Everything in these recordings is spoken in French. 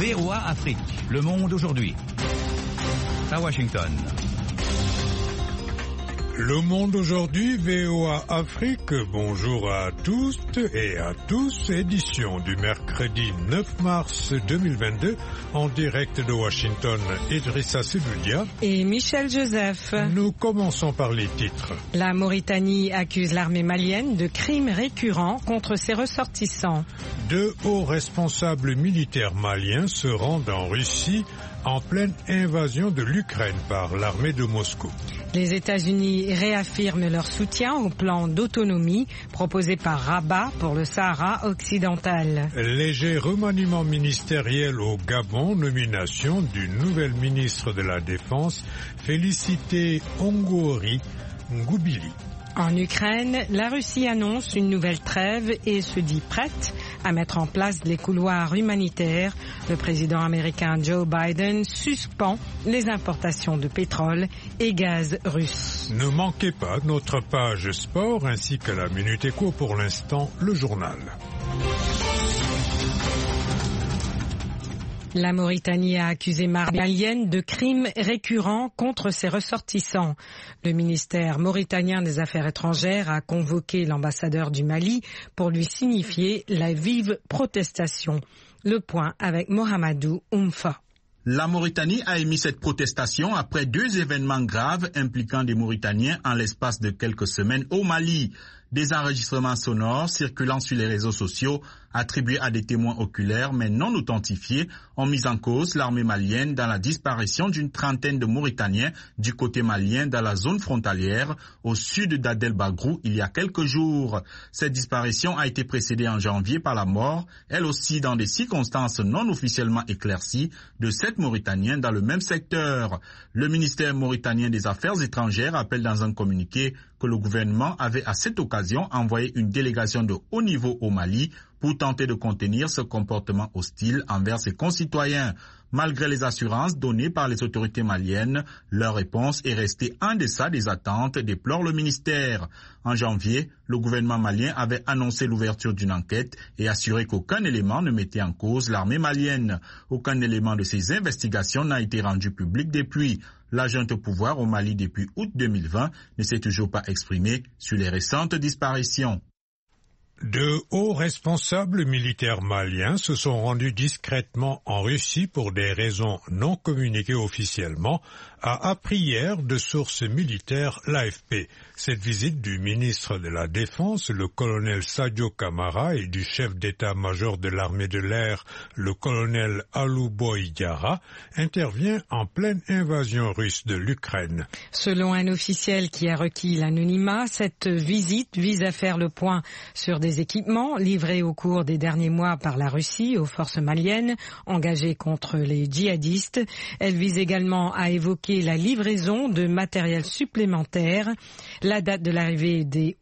VOA Afrique, le monde aujourd'hui. À Washington. Le monde aujourd'hui, VOA Afrique, bonjour à tous et à tous, édition du mercredi 9 mars 2022, en direct de Washington, Idrissa Seloudia et Michel Joseph. Nous commençons par les titres. La Mauritanie accuse l'armée malienne de crimes récurrents contre ses ressortissants. 2 hauts responsables militaires maliens se rendent en Russie en pleine invasion de l'Ukraine par l'armée de Moscou. Les États-Unis réaffirment leur soutien au plan d'autonomie proposé par Rabat pour le Sahara occidental. Léger remaniement ministériel au Gabon, nomination d'une nouvelle ministre de la Défense, Félicité Ongori Ngoubili. En Ukraine, la Russie annonce une nouvelle trêve et se dit prête à mettre en place les couloirs humanitaires. Le président américain Joe Biden suspend les importations de pétrole et gaz russe. Ne manquez pas notre page sport ainsi que la Minute Éco, pour l'instant le journal. La Mauritanie a accusé l'armée malienne de crimes récurrents contre ses ressortissants. Le ministère mauritanien des Affaires étrangères a convoqué l'ambassadeur du Mali pour lui signifier la vive protestation. Le point avec Mohamedou Oumfa. La Mauritanie a émis cette protestation après 2 événements graves impliquant des Mauritaniens en l'espace de quelques semaines au Mali. Des enregistrements sonores circulant sur les réseaux sociaux attribués à des témoins oculaires mais non authentifiés ont mis en cause l'armée malienne dans la disparition d'une trentaine de Mauritaniens du côté malien dans la zone frontalière au sud d'Adel Bagrou il y a quelques jours. Cette disparition a été précédée en janvier par la mort, elle aussi dans des circonstances non officiellement éclaircies, de 7 Mauritaniens dans le même secteur. Le ministère mauritanien des Affaires étrangères appelle dans un communiqué que le gouvernement avait à cette occasion envoyé une délégation de haut niveau au Mali pour tenter de contenir ce comportement hostile envers ses concitoyens. Malgré les assurances données par les autorités maliennes, leur réponse est restée en deçà des attentes, déplore le ministère. En janvier, le gouvernement malien avait annoncé l'ouverture d'une enquête et assuré qu'aucun élément ne mettait en cause l'armée malienne. Aucun élément de ces investigations n'a été rendu public depuis. La junte au pouvoir au Mali depuis août 2020 ne s'est toujours pas exprimée sur les récentes disparitions. 2 hauts responsables militaires maliens se sont rendus discrètement en Russie pour des raisons non communiquées officiellement, a appris hier de sources militaires l'AFP. Cette visite du ministre de la Défense, le colonel Sadio Kamara, et du chef d'état-major de l'armée de l'air, le colonel Alouboy Diarra, intervient en pleine invasion russe de l'Ukraine. Selon un officiel qui a requis l'anonymat, cette visite vise à faire le point sur des équipements livrés au cours des derniers mois par la Russie aux forces maliennes engagées contre les djihadistes. Elle vise également à évoquer la livraison de matériel supplémentaire. La date de l'arrivée des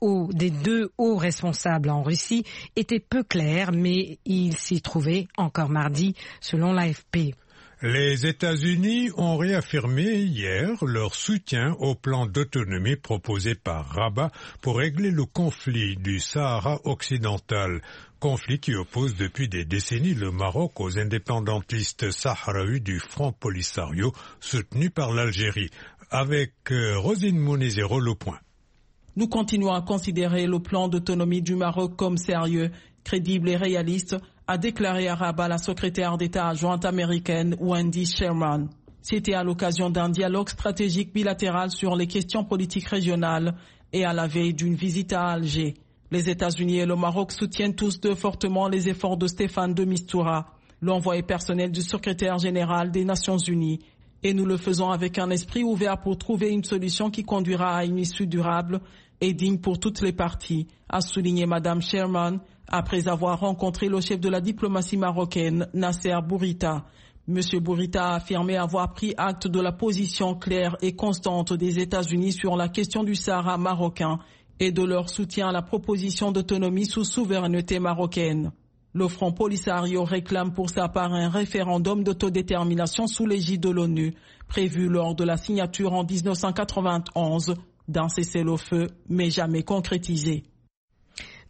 2 hauts responsables en Russie était peu claire, mais ils s'y trouvaient encore mardi, selon l'AFP. Les États-Unis ont réaffirmé hier leur soutien au plan d'autonomie proposé par Rabat pour régler le conflit du Sahara occidental. Conflit qui oppose depuis des décennies le Maroc aux indépendantistes sahraouis du Front Polisario soutenu par l'Algérie. Avec Rosine Monezero, le point. Nous continuons à considérer le plan d'autonomie du Maroc comme sérieux, crédible et réaliste, a déclaré à Rabat la secrétaire d'État adjointe américaine Wendy Sherman. C'était à l'occasion d'un dialogue stratégique bilatéral sur les questions politiques régionales et à la veille d'une visite à Alger. Les États-Unis et le Maroc soutiennent tous 2 fortement les efforts de Stéphane de Mistura, l'envoyé personnel du secrétaire général des Nations Unies. Et nous le faisons avec un esprit ouvert pour trouver une solution qui conduira à une issue durable et digne pour toutes les parties, a souligné Madame Sherman après avoir rencontré le chef de la diplomatie marocaine, Nasser Bourita. Monsieur Bourita a affirmé avoir pris acte de la position claire et constante des États-Unis sur la question du Sahara marocain et de leur soutien à la proposition d'autonomie sous souveraineté marocaine. Le Front Polisario réclame pour sa part un référendum d'autodétermination sous l'égide de l'ONU, prévu lors de la signature en 1991 d'un cessez-le-feu, mais jamais concrétisé.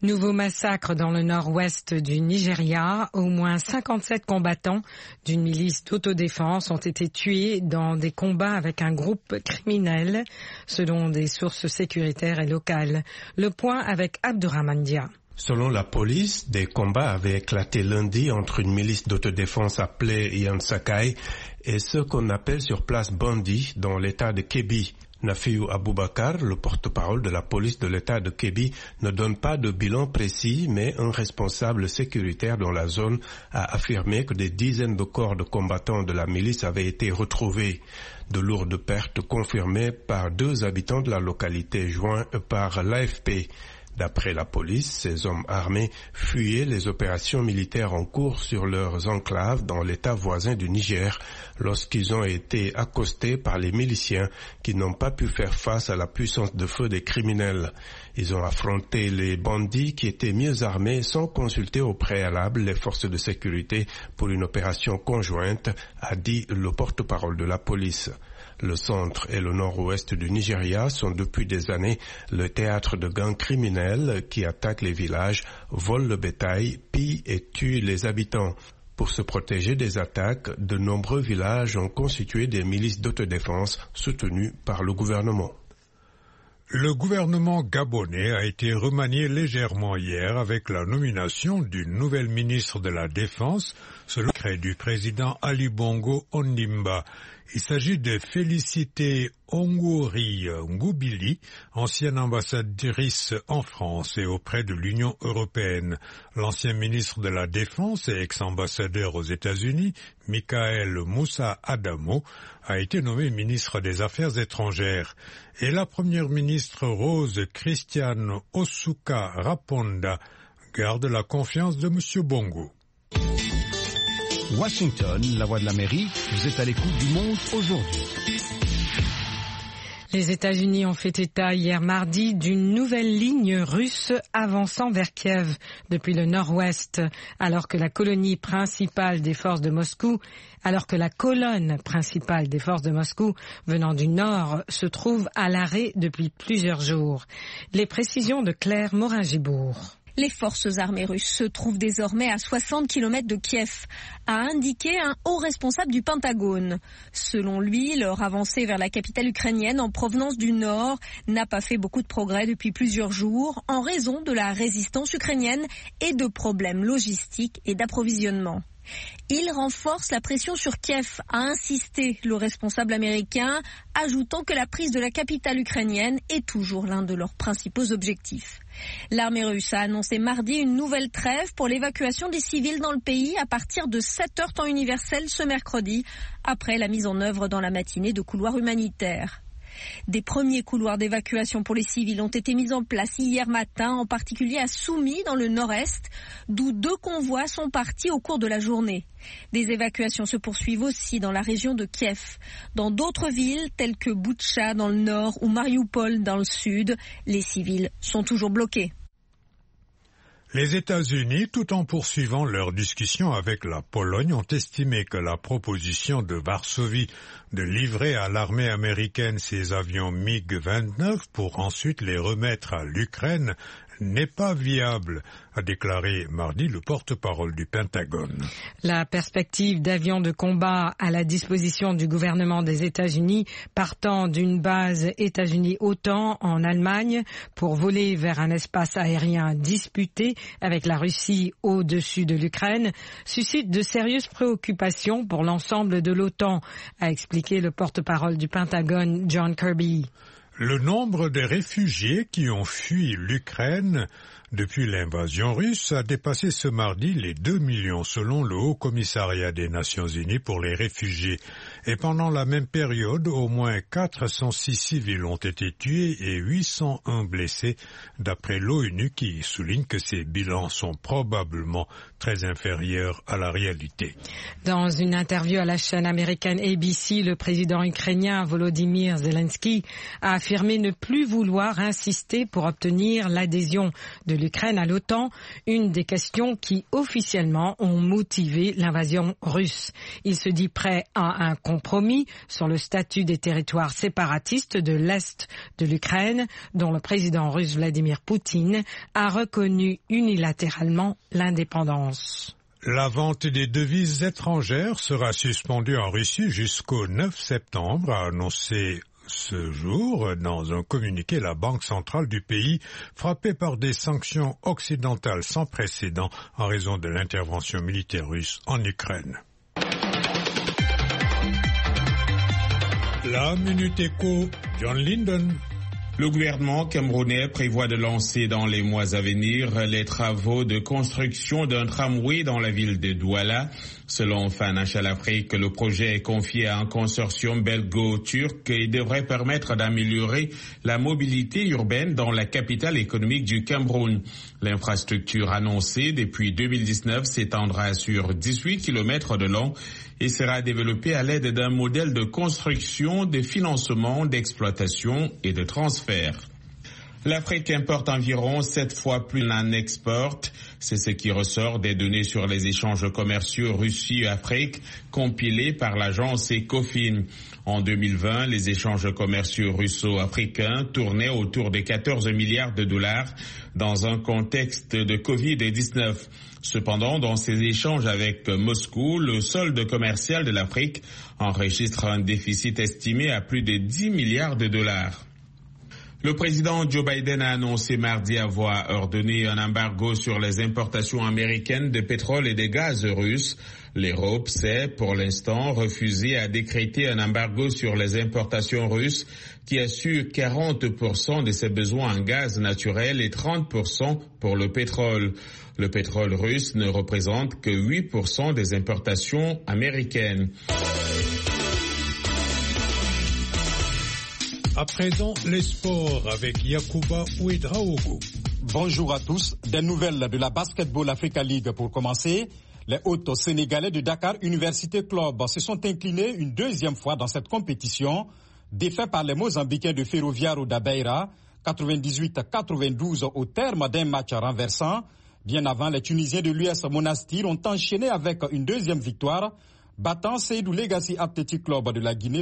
Nouveau massacre dans le nord-ouest du Nigeria. Au moins 57 combattants d'une milice d'autodéfense ont été tués dans des combats avec un groupe criminel, selon des sources sécuritaires et locales. Le point avec Abdurrahman Dia. Selon la police, des combats avaient éclaté lundi entre une milice d'autodéfense appelée Yansakai et ceux qu'on appelle sur place bandits dans l'état de Kebbi. Nafiou Aboubakar, le porte-parole de la police de l'État de Kebbi, ne donne pas de bilan précis, mais un responsable sécuritaire dans la zone a affirmé que des dizaines de corps de combattants de la milice avaient été retrouvés. De lourdes pertes confirmées par 2 habitants de la localité joints par l'AFP. D'après la police, ces hommes armés fuyaient les opérations militaires en cours sur leurs enclaves dans l'état voisin du Niger lorsqu'ils ont été accostés par les miliciens qui n'ont pas pu faire face à la puissance de feu des criminels. Ils ont affronté les bandits qui étaient mieux armés sans consulter au préalable les forces de sécurité pour une opération conjointe, a dit le porte-parole de la police. Le centre et le nord-ouest du Nigeria sont depuis des années le théâtre de gangs criminels qui attaquent les villages, volent le bétail, pillent et tuent les habitants. Pour se protéger des attaques, de nombreux villages ont constitué des milices d'autodéfense soutenues par le gouvernement. Le gouvernement gabonais a été remanié légèrement hier avec la nomination d'une nouvelle ministre de la Défense, selon le décret du président Ali Bongo Ondimba. Il s'agit de Félicité Ongori Ngoubili, ancienne ambassadrice en France et auprès de l'Union européenne. L'ancien ministre de la Défense et ex-ambassadeur aux États-Unis, Michael Moussa Adamo, a été nommé ministre des Affaires étrangères. Et la première ministre Rose Christiane Osuka Raponda garde la confiance de M. Bongo. Washington, la voix de l'Amérique, vous êtes à l'écoute du Monde aujourd'hui. Les États-Unis ont fait état hier mardi d'une nouvelle ligne russe avançant vers Kiev depuis le nord-ouest, alors que la colonne principale des forces de Moscou venant du nord se trouve à l'arrêt depuis plusieurs jours. Les précisions de Claire Morin-Gibourg. Les forces armées russes se trouvent désormais à 60 km de Kiev, a indiqué un haut responsable du Pentagone. Selon lui, leur avancée vers la capitale ukrainienne en provenance du nord n'a pas fait beaucoup de progrès depuis plusieurs jours en raison de la résistance ukrainienne et de problèmes logistiques et d'approvisionnement. Il renforce la pression sur Kiev, a insisté le responsable américain, ajoutant que la prise de la capitale ukrainienne est toujours l'un de leurs principaux objectifs. L'armée russe a annoncé mardi une nouvelle trêve pour l'évacuation des civils dans le pays à partir de 7h temps universel ce mercredi, après la mise en œuvre dans la matinée de couloirs humanitaires. Des premiers couloirs d'évacuation pour les civils ont été mis en place hier matin, en particulier à Soumy dans le nord-est, d'où 2 convois sont partis au cours de la journée. Des évacuations se poursuivent aussi dans la région de Kiev. Dans d'autres villes telles que Boutcha dans le nord ou Mariupol dans le sud, les civils sont toujours bloqués. Les États-Unis, tout en poursuivant leur discussion avec la Pologne, ont estimé que la proposition de Varsovie de livrer à l'armée américaine ses avions MiG-29 pour ensuite les remettre à l'Ukraine n'est pas viable, a déclaré mardi le porte-parole du Pentagone. La perspective d'avions de combat à la disposition du gouvernement des États-Unis partant d'une base États-Unis-OTAN en Allemagne pour voler vers un espace aérien disputé avec la Russie au-dessus de l'Ukraine suscite de sérieuses préoccupations pour l'ensemble de l'OTAN, a expliqué le porte-parole du Pentagone John Kirby. Le nombre de réfugiés qui ont fui l'Ukraine depuis l'invasion russe a dépassé ce mardi les 2 millions selon le Haut Commissariat des Nations Unies pour les réfugiés. Et pendant la même période, au moins 406 civils ont été tués et 801 blessés, d'après l'ONU qui souligne que ces bilans sont probablement très inférieurs à la réalité. Dans une interview à la chaîne américaine ABC, le président ukrainien Volodymyr Zelensky a affirmé affirmé ne plus vouloir insister pour obtenir l'adhésion de l'Ukraine à l'OTAN, une des questions qui officiellement ont motivé l'invasion russe. Il se dit prêt à un compromis sur le statut des territoires séparatistes de l'Est de l'Ukraine, dont le président russe Vladimir Poutine a reconnu unilatéralement l'indépendance. La vente des devises étrangères sera suspendue en Russie jusqu'au 9 septembre, a annoncé ce jour dans un communiqué la Banque centrale du pays, frappée par des sanctions occidentales sans précédent en raison de l'intervention militaire russe en Ukraine. La Minute Éco, John Linden. Le gouvernement camerounais prévoit de lancer dans les mois à venir les travaux de construction d'un tramway dans la ville de Douala. Selon Financial Afrique, le projet est confié à un consortium belgo-turc et devrait permettre d'améliorer la mobilité urbaine dans la capitale économique du Cameroun. L'infrastructure annoncée depuis 2019 s'étendra sur 18 km de long et sera développée à l'aide d'un modèle de construction, de financement, d'exploitation et de transfert. L'Afrique importe environ 7 fois plus qu'en exporte. C'est ce qui ressort des données sur les échanges commerciaux Russie-Afrique compilées par l'agence Ecofin. En 2020, les échanges commerciaux russo-africains tournaient autour de 14 milliards de dollars dans un contexte de Covid-19. Cependant, dans ces échanges avec Moscou, le solde commercial de l'Afrique enregistre un déficit estimé à plus de 10 milliards de dollars. Le président Joe Biden a annoncé mardi avoir ordonné un embargo sur les importations américaines de pétrole et de gaz russes. L'Europe s'est, pour l'instant, refusé à décréter un embargo sur les importations russes qui assure 40% de ses besoins en gaz naturel et 30% pour le pétrole. Le pétrole russe ne représente que 8% des importations américaines. À présent, les sports avec Yacouba Ouedraogo. Bonjour à tous. Des nouvelles de la Basketball Africa League pour commencer. Les hôtes sénégalais de Dakar Université Club se sont inclinés une deuxième fois dans cette compétition, défaits par les Mozambicains de Ferroviário da Beira, 98-92 au terme d'un match renversant. Bien avant, les Tunisiens de l'US Monastir ont enchaîné avec une deuxième victoire, battant Seydou Legacy Athletic Club de la Guinée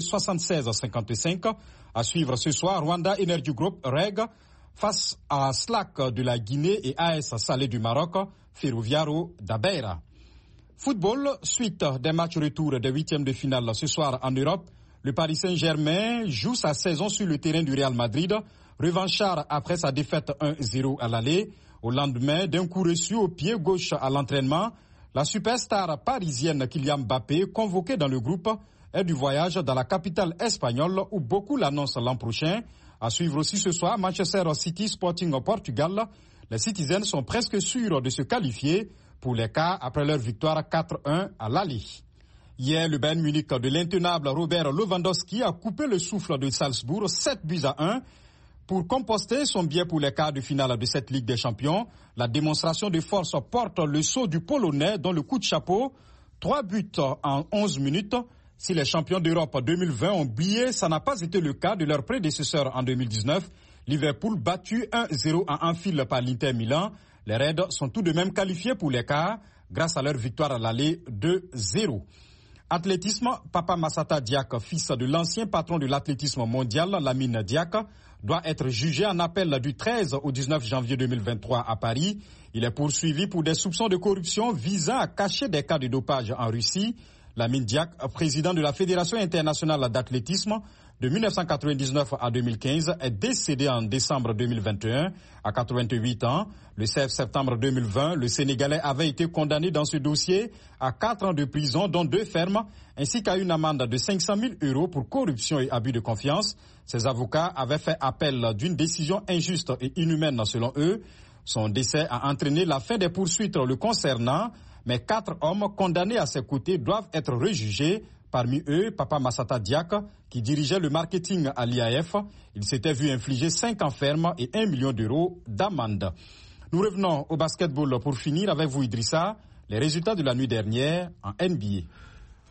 76-55. À suivre ce soir, Rwanda Energy Group REG face à SLAC de la Guinée et AS Salé du Maroc, Ferroviário da Beira. Football, suite des matchs retour des huitièmes de finale ce soir en Europe. Le Paris Saint-Germain joue sa saison sur le terrain du Real Madrid, revanchard après sa défaite 1-0 à l'aller. Au lendemain d'un coup reçu au pied gauche à l'entraînement, la superstar parisienne Kylian Mbappé, convoquée dans le groupe, est du voyage dans la capitale espagnole où beaucoup l'annoncent l'an prochain. À suivre aussi ce soir, Manchester City Sporting au Portugal. Les Citizens sont presque sûrs de se qualifier pour les quarts après leur victoire 4-1 à l'aller. Hier, le Bayern Munich de l'intenable Robert Lewandowski a coupé le souffle de Salzbourg 7-1 pour composter son billet pour les quarts de finale de cette Ligue des Champions. La démonstration de force porte le sceau du Polonais dont le coup de chapeau, 3 buts en 11 minutes. Si les champions d'Europe 2020 ont brillé, ça n'a pas été le cas de leur prédécesseur en 2019. Liverpool battu 1-0 à Anfield par l'Inter Milan. Les Reds sont tout de même qualifiés pour les quarts grâce à leur victoire à l'aller 2-0. Athlétisme, Papa Massata Diak, fils de l'ancien patron de l'athlétisme mondial, Lamine Diak, doit être jugé en appel du 13 au 19 janvier 2023 à Paris. Il est poursuivi pour des soupçons de corruption visant à cacher des cas de dopage en Russie. Lamine Diak, président de la Fédération internationale d'athlétisme de 1999 à 2015, est décédé en décembre 2021 à 88 ans. Le 16 septembre 2020, le Sénégalais avait été condamné dans ce dossier à 4 ans de prison, dont 2 fermes, ainsi qu'à une amende de 500 000 € pour corruption et abus de confiance. Ses avocats avaient fait appel d'une décision injuste et inhumaine selon eux. Son décès a entraîné la fin des poursuites le concernant, mais 4 hommes condamnés à ses côtés doivent être rejugés. Parmi eux, Papa Massata Diak, qui dirigeait le marketing à l'IAF. Il s'était vu infliger 5 ans ferme et 1 million d'euros d'amende. Nous revenons au basketball pour finir avec vous, Idrissa. Les résultats de la nuit dernière en NBA.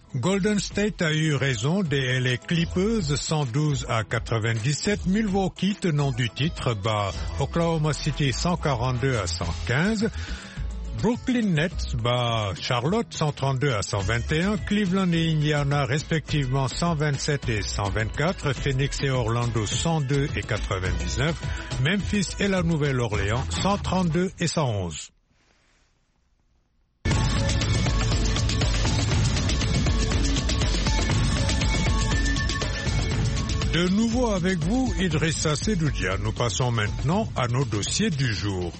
Golden State a eu raison des LA Clippers 112-97. Milwaukee, tenant du titre, bat Oklahoma City 142-115. Brooklyn Nets bat Charlotte 132-121. Cleveland et Indiana respectivement 127 et 124. Phoenix et Orlando 102 et 99. Memphis et la Nouvelle-Orléans 132 et 111. De nouveau avec vous, Idrissa Sedoudia. Nous passons maintenant à nos dossiers du jour.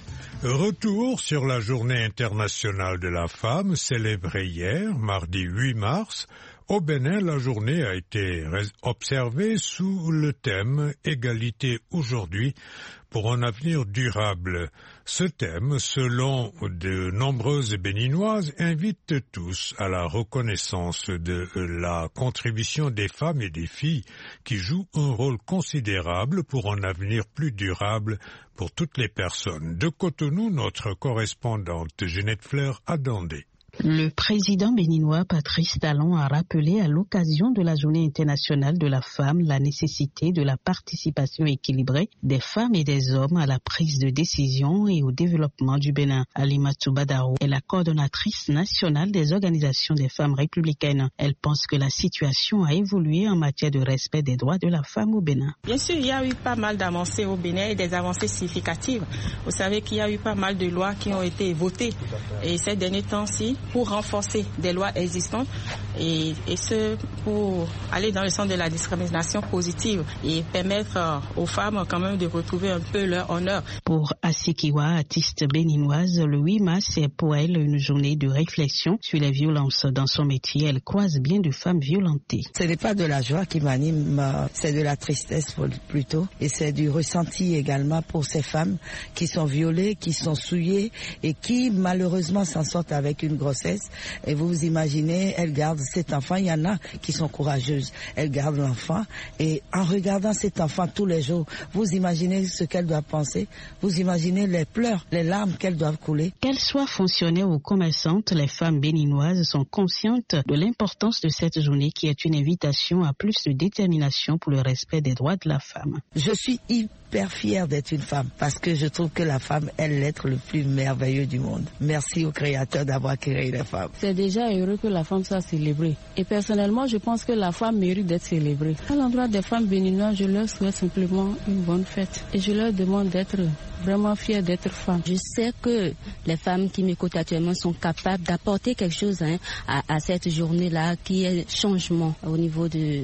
Retour sur la Journée internationale de la femme célébrée hier, mardi 8 mars. Au Bénin, la journée a été observée sous le thème « Égalité aujourd'hui pour un avenir durable ». Ce thème, selon de nombreuses Béninoises, invite tous à la reconnaissance de la contribution des femmes et des filles qui jouent un rôle considérable pour un avenir plus durable pour toutes les personnes. De Cotonou, notre correspondante Ginette Fleur a demandé. Le président béninois Patrice Talon a rappelé à l'occasion de la Journée internationale de la femme la nécessité de la participation équilibrée des femmes et des hommes à la prise de décision et au développement du Bénin. Alimatou Badaro est la coordonnatrice nationale des organisations des femmes républicaines. Elle pense que la situation a évolué en matière de respect des droits de la femme au Bénin. Bien sûr, il y a eu pas mal d'avancées au Bénin et des avancées significatives. Vous savez qu'il y a eu pas mal de lois qui ont été votées et ces derniers temps-ci pour renforcer des lois existantes et ce pour aller dans le sens de la discrimination positive et permettre aux femmes quand même de retrouver un peu leur honneur. Pour Asikiwa, artiste béninoise, le 8 mars est pour elle une journée de réflexion sur les violences dans son métier. Elle croise bien de femmes violentées. Ce n'est pas de la joie qui m'anime, c'est de la tristesse plutôt et c'est du ressenti également pour ces femmes qui sont violées, qui sont souillées et qui malheureusement s'en sortent avec une grossesse. Et vous imaginez, elles gardent cet enfant. Il y en a qui sont courageuses. Elles gardent l'enfant et en regardant cet enfant tous les jours, vous imaginez ce qu'elles doivent penser. Vous imaginez les pleurs, les larmes qu'elles doivent couler. Qu'elles soient fonctionnaires ou commerçantes, les femmes béninoises sont conscientes de l'importance de cette journée qui est une invitation à plus de détermination pour le respect des droits de la femme. Je suis hyper fière d'être une femme parce que je trouve que la femme est l'être le plus merveilleux du monde. Merci au Créateur d'avoir créé les femmes. C'est déjà heureux que la femme soit célébrée. Et personnellement, je pense que la femme mérite d'être célébrée. À l'endroit des femmes béninoises, je leur souhaite simplement une bonne fête. Et je leur demande d'être vraiment fière d'être femme. Je sais que les femmes qui m'écoutent actuellement sont capables d'apporter quelque chose à cette journée-là qui est changement au niveau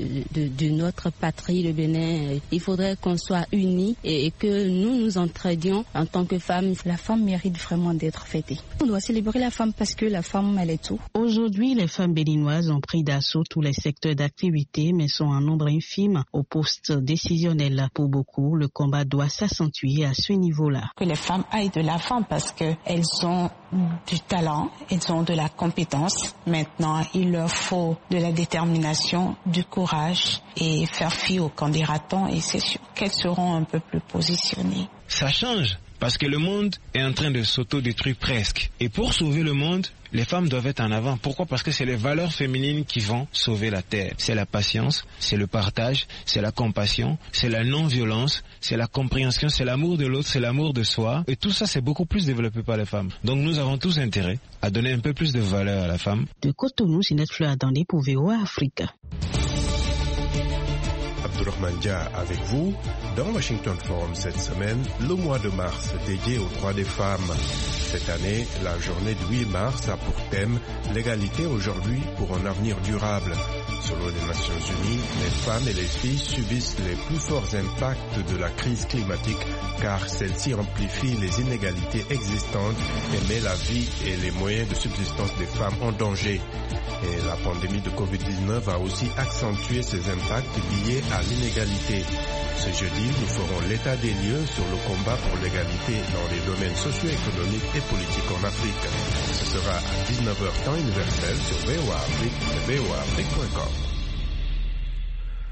de notre patrie, le Bénin. Il faudrait qu'on soit unis et que nous nous entraidions en tant que femmes. La femme mérite vraiment d'être fêtée. On doit célébrer la femme parce que la femme, elle est tout. Aujourd'hui, les femmes béninoises ont pris d'assaut tous les secteurs d'activité, mais sont en nombre infime au poste décisionnel. Pour beaucoup, le combat doit s'accentuer à ce niveau-là. Que les femmes aillent de l'avant parce qu'elles ont du talent, elles ont de la compétence. Maintenant, il leur faut de la détermination, du courage et faire fi aux candidatons et c'est sûr qu'elles seront un peu plus positionnées. Ça change. Parce que le monde est en train de s'autodétruire presque. Et pour sauver le monde, les femmes doivent être en avant. Pourquoi? Parce que c'est les valeurs féminines qui vont sauver la terre. C'est la patience, c'est le partage, c'est la compassion, c'est la non-violence, c'est la compréhension, c'est l'amour de l'autre, c'est l'amour de soi. Et tout ça, c'est beaucoup plus développé par les femmes. Donc nous avons tous intérêt à donner un peu plus de valeur à la femme. De Cotonou, Ginette Fleur attendait pour VOA Africa. Abdourahmane Dia avec vous dans Washington Forum cette semaine, le mois de mars dédié aux droits des femmes. Cette année, la journée du 8 mars a pour thème l'égalité aujourd'hui pour un avenir durable. Selon les Nations Unies, les femmes et les filles subissent les plus forts impacts de la crise climatique car celle-ci amplifie les inégalités existantes et met la vie et les moyens de subsistance des femmes en danger. Et la pandémie de Covid-19 a aussi accentué ces impacts liés à l'inégalité. Ce jeudi, nous ferons l'état des lieux sur le combat pour l'égalité dans les domaines socio-économiques et politiques en Afrique. Ce sera à 19h temps universel sur VOA Afrique et voaafrique.com.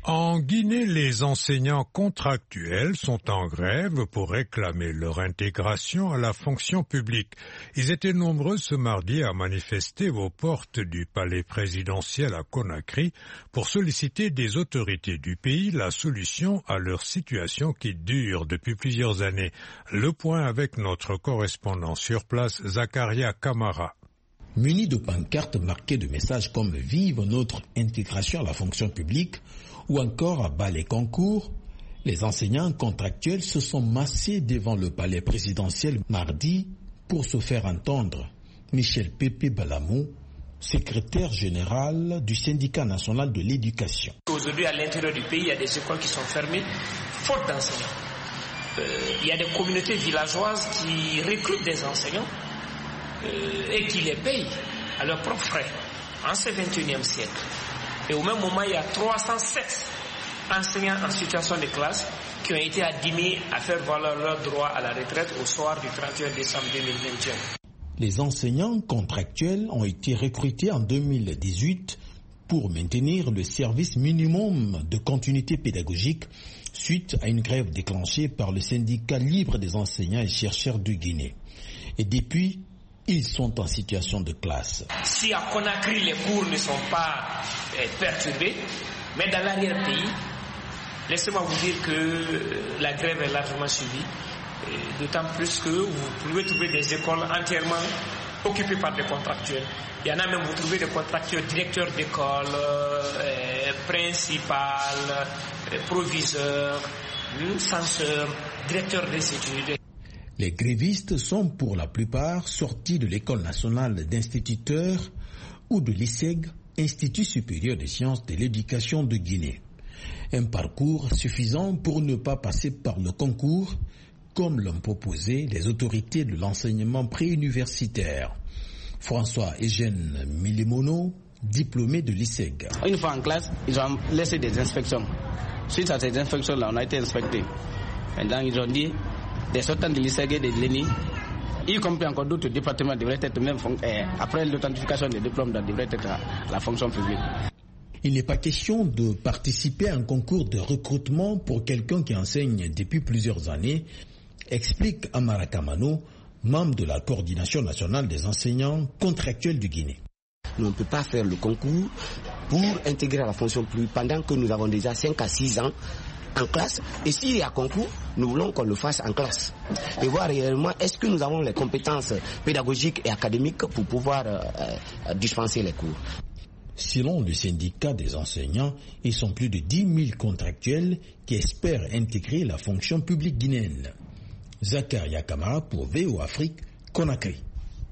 En Guinée, les enseignants contractuels sont en grève pour réclamer leur intégration à la fonction publique. Ils étaient nombreux ce mardi à manifester aux portes du palais présidentiel à Conakry pour solliciter des autorités du pays la solution à leur situation qui dure depuis plusieurs années. Le point avec notre correspondant sur place, Zakaria Kamara. Munis de pancartes marquées de messages comme « Vive notre intégration à la fonction publique », ou encore à bas les concours, les enseignants contractuels se sont massés devant le palais présidentiel mardi pour se faire entendre. Michel Pépé Balamou, secrétaire général du syndicat national de l'éducation. Aujourd'hui, à l'intérieur du pays, il y a des écoles qui sont fermées, faute d'enseignants. Il y a des communautés villageoises qui recrutent des enseignants et qui les payent à leurs propres frais en ce 21e siècle. Et au même moment, il y a 307 enseignants en situation de classe qui ont été admis à faire valoir leur droit à la retraite au soir du 31 décembre 2021. Les enseignants contractuels ont été recrutés en 2018 pour maintenir le service minimum de continuité pédagogique suite à une grève déclenchée par le syndicat libre des enseignants et chercheurs de Guinée. Et depuis, ils sont en situation de classe. Si à Conakry, les cours ne sont pas perturbés, mais dans l'arrière-pays, laissez-moi vous dire que la grève est largement suivie, d'autant plus que vous pouvez trouver des écoles entièrement occupées par des contractuels. Il y en a même, vous trouvez des contractuels directeurs d'école, principal, proviseurs, censeurs, directeurs des études. Les grévistes sont pour la plupart sortis de l'École nationale d'instituteurs ou de l'ISEG, Institut supérieur des sciences de l'éducation de Guinée. Un parcours suffisant pour ne pas passer par le concours, comme l'ont proposé les autorités de l'enseignement préuniversitaire. François Eugène Milimono, diplômé de l'ISEG. Une fois en classe, ils ont laissé des inspections. Suite à ces inspections-là, on a été inspectés. Maintenant, ils ont dit des sortants de l'ISEG et de l'ENI, y compris encore d'autres départements, devraient être même, après l'authentification des diplômes, devraient être à la fonction publique. Il n'est pas question de participer à un concours de recrutement pour quelqu'un qui enseigne depuis plusieurs années, explique Amara Kamano, membre de la coordination nationale des enseignants contractuels du Guinée. Nous ne peut pas faire le concours pour intégrer à la fonction publique pendant que nous avons déjà 5 à 6 ans en classe, et s'il y a concours, nous voulons qu'on le fasse en classe et voir réellement est-ce que nous avons les compétences pédagogiques et académiques pour pouvoir dispenser les cours. Selon le syndicat des enseignants, ils sont plus de 10 000 contractuels qui espèrent intégrer la fonction publique guinéenne. Zakaria Kamara pour VO Afrique, Conakry.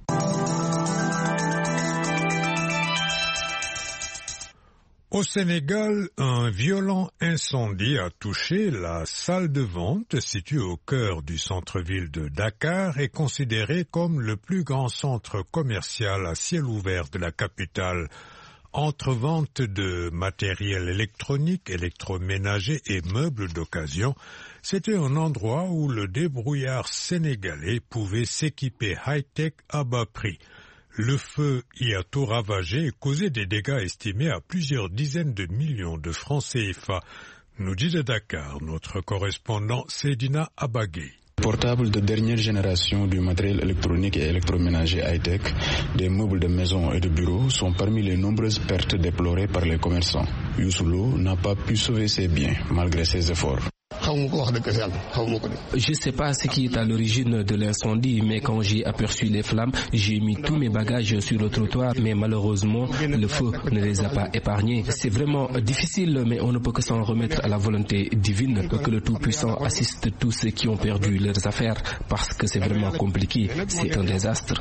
Au Sénégal, un violent incendie a touché la salle de vente située au cœur du centre-ville de Dakar et considérée comme le plus grand centre commercial à ciel ouvert de la capitale. Entre vente de matériel électronique, électroménager et meubles d'occasion, c'était un endroit où le débrouillard sénégalais pouvait s'équiper high-tech à bas prix. Le feu y a tout ravagé et causé des dégâts estimés à plusieurs dizaines de millions de francs CFA, nous dit de Dakar notre correspondant Seydina Abagay. Portables de dernière génération, du matériel électronique et électroménager high-tech, des meubles de maison et de bureaux sont parmi les nombreuses pertes déplorées par les commerçants. Youssoulo n'a pas pu sauver ses biens malgré ses efforts. Je ne sais pas ce qui est à l'origine de l'incendie, mais quand j'ai aperçu les flammes, j'ai mis tous mes bagages sur le trottoir, mais malheureusement, le feu ne les a pas épargnés. C'est vraiment difficile, mais on ne peut que s'en remettre à la volonté divine, que le Tout-Puissant assiste tous ceux qui ont perdu leurs affaires, parce que c'est vraiment compliqué, c'est un désastre.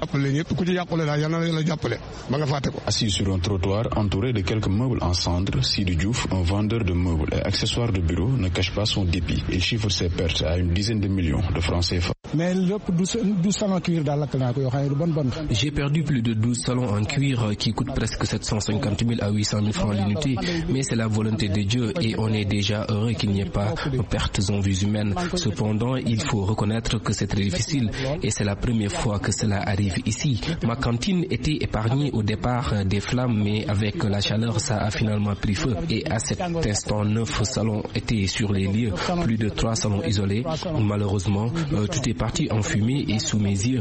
Assis sur un trottoir entouré de quelques meubles en cendres, Sidi Diouf, un vendeur de meubles et accessoires de bureau, ne cache pas son dépit. Il chiffre ses pertes à une dizaine de millions de francs CFA. J'ai perdu plus de 12 salons en cuir qui coûtent presque 750 000 à 800 000 francs l'unité, mais c'est la volonté de Dieu et on est déjà heureux qu'il n'y ait pas de pertes en vies humaines. Cependant, il faut reconnaître que c'est très difficile et c'est la première fois que cela arrive ici. Ma cantine était épargnée au départ des flammes, mais avec la chaleur, ça a finalement pris feu. Et à cet instant, 9 salons étaient sur les lieux, plus de 3 salons isolés. Malheureusement, tout est parti en fumée et sous mes yeux.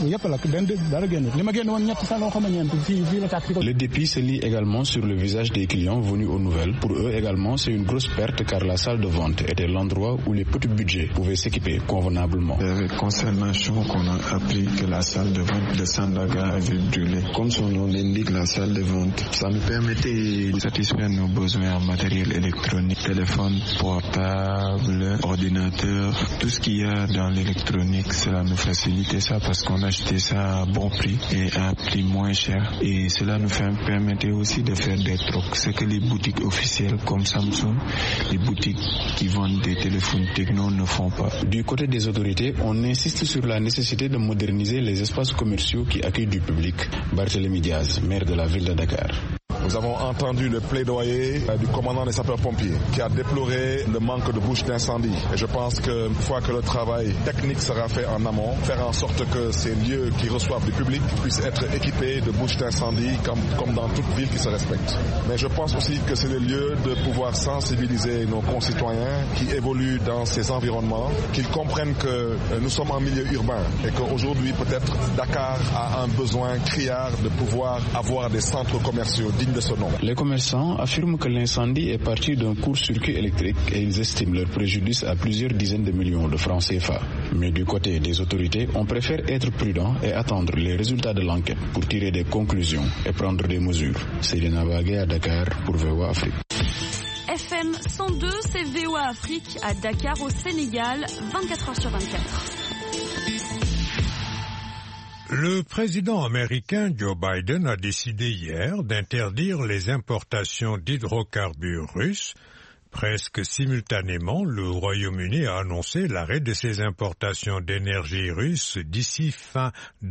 Le dépit se lit également sur le visage des clients venus aux nouvelles. Pour eux également, c'est une grosse perte car la salle de vente était l'endroit où les petits budgets pouvaient s'équiper convenablement. Avec consternation qu'on a appris que la salle de vente de Sandaga avait brûlé. Comme son nom l'indique, la salle de vente, ça nous permettait de satisfaire nos besoins en matériel électronique, téléphone portable, ordinateur, tout ce qu'il y a dans l'électronique. Cela nous facilitait ça parce qu'on achetait ça à bon prix et à prix moins cher. Et cela nous permettait aussi de faire des trocs. Ce que les boutiques officielles comme Samsung, les boutiques qui vendent des téléphones Techno ne font pas. Du côté des autorités, on insiste sur la nécessité de moderniser les espaces commerciaux qui accueillent du public. Barthélémy Diaz, maire de la ville de Dakar. Nous avons entendu le plaidoyer du commandant des sapeurs-pompiers qui a déploré le manque de bouches d'incendie. Et je pense qu'une fois que le travail technique sera fait en amont, faire en sorte que ces lieux qui reçoivent du public puissent être équipés de bouches d'incendie comme dans toute ville qui se respecte. Mais je pense aussi que c'est le lieu de pouvoir sensibiliser nos concitoyens qui évoluent dans ces environnements, qu'ils comprennent que nous sommes en milieu urbain et qu'aujourd'hui peut-être Dakar a un besoin criard de pouvoir avoir des centres commerciaux dignes de ce nom. Les commerçants affirment que l'incendie est parti d'un court-circuit électrique et ils estiment leur préjudice à plusieurs dizaines de millions de francs CFA. Mais du côté des autorités, on préfère être prudent et attendre les résultats de l'enquête pour tirer des conclusions et prendre des mesures. Céline Bagué à Dakar pour VOA Afrique. FM 102, c'est VOA Afrique à Dakar au Sénégal, 24h sur 24. Le président américain Joe Biden a décidé hier d'interdire les importations d'hydrocarbures russes. Presque simultanément, le Royaume-Uni a annoncé l'arrêt de ses importations d'énergie russe d'ici fin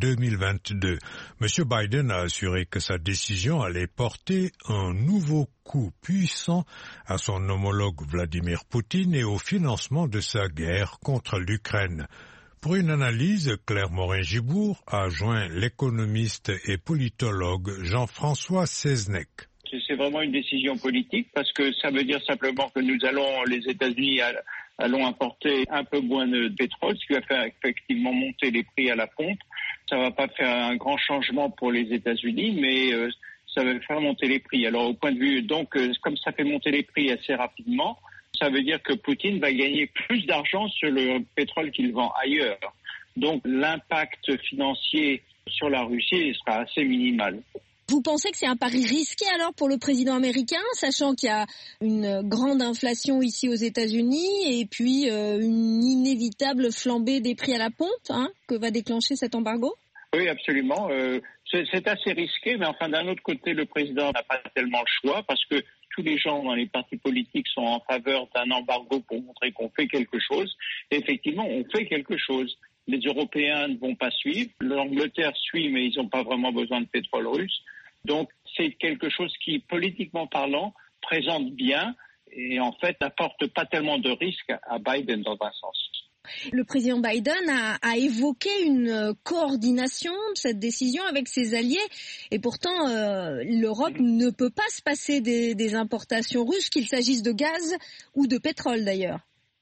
2022. M. Biden a assuré que sa décision allait porter un nouveau coup puissant à son homologue Vladimir Poutine et au financement de sa guerre contre l'Ukraine. Pour une analyse, Claire Morin-Gibour a joint l'économiste et politologue Jean-François Seznec. C'est vraiment une décision politique parce que ça veut dire simplement que les États-Unis allons importer un peu moins de pétrole, ce qui va faire effectivement monter les prix à la pompe. Ça va pas faire un grand changement pour les États-Unis, mais ça va faire monter les prix. Alors au point de vue, donc comme ça fait monter les prix assez rapidement, ça veut dire que Poutine va gagner plus d'argent sur le pétrole qu'il vend ailleurs. Donc l'impact financier sur la Russie sera assez minimal. Vous pensez que c'est un pari risqué alors pour le président américain, sachant qu'il y a une grande inflation ici aux États-Unis et puis une inévitable flambée des prix à la pompe que va déclencher cet embargo ? Oui, absolument. C'est assez risqué, mais enfin d'un autre côté, le président n'a pas tellement le choix parce que tous les gens dans les partis politiques sont en faveur d'un embargo pour montrer qu'on fait quelque chose. Et effectivement, on fait quelque chose. Les Européens ne vont pas suivre. L'Angleterre suit, mais ils n'ont pas vraiment besoin de pétrole russe. Donc, c'est quelque chose qui, politiquement parlant, présente bien et en fait n'apporte pas tellement de risques à Biden dans un sens. Le président Biden a évoqué une coordination de cette décision avec ses alliés et pourtant l'Europe ne peut pas se passer des importations russes, qu'il s'agisse de gaz ou de pétrole d'ailleurs.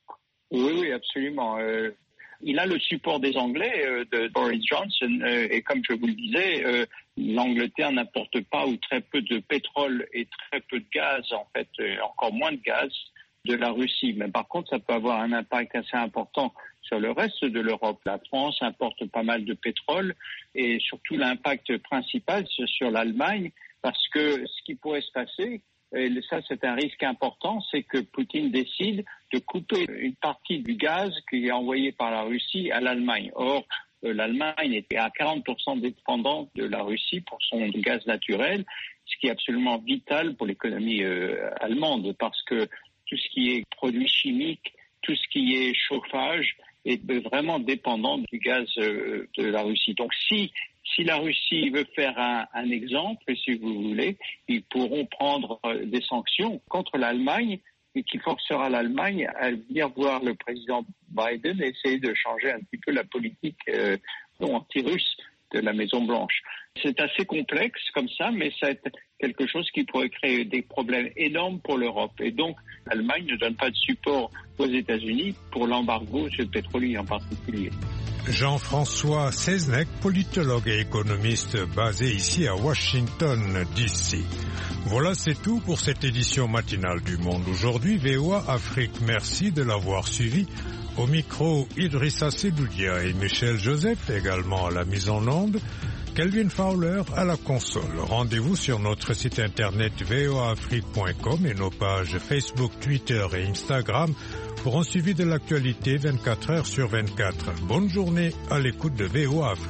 Oui, absolument. Il a le support des Anglais, de Boris Johnson, et comme je vous le disais, l'Angleterre n'importe pas ou très peu de pétrole et très peu de gaz, en fait, encore moins de gaz de la Russie. Mais par contre, ça peut avoir un impact assez important sur le reste de l'Europe. La France importe pas mal de pétrole et surtout l'impact principal c'est sur l'Allemagne parce que ce qui pourrait se passer, et ça c'est un risque important, c'est que Poutine décide de couper une partie du gaz qui est envoyé par la Russie à l'Allemagne. Or, l'Allemagne était à 40% dépendante de la Russie pour son gaz naturel, ce qui est absolument vital pour l'économie allemande parce que tout ce qui est produits chimiques, tout ce qui est chauffage est vraiment dépendante du gaz de la Russie. Donc si la Russie veut faire un exemple, si vous voulez, ils pourront prendre des sanctions contre l'Allemagne et qui forcera l'Allemagne à venir voir le président Biden et essayer de changer un petit peu la politique anti-russe de la Maison-Blanche. C'est assez complexe comme ça, mais c'est quelque chose qui pourrait créer des problèmes énormes pour l'Europe. Et donc, l'Allemagne ne donne pas de support aux États-Unis pour l'embargo sur le pétrole en particulier. Jean-François Seznec, politologue et économiste basé ici à Washington, D.C. Voilà, c'est tout pour cette édition matinale du Monde aujourd'hui. VOA Afrique, merci de l'avoir suivi. Au micro, Idrissa Sedoudia et Michel Joseph, également à la mise en onde. Kelvin Fowler à la console. Rendez-vous sur notre site internet voaafrique.com et nos pages Facebook, Twitter et Instagram pour un suivi de l'actualité 24 heures sur 24. Bonne journée à l'écoute de VOA Afrique.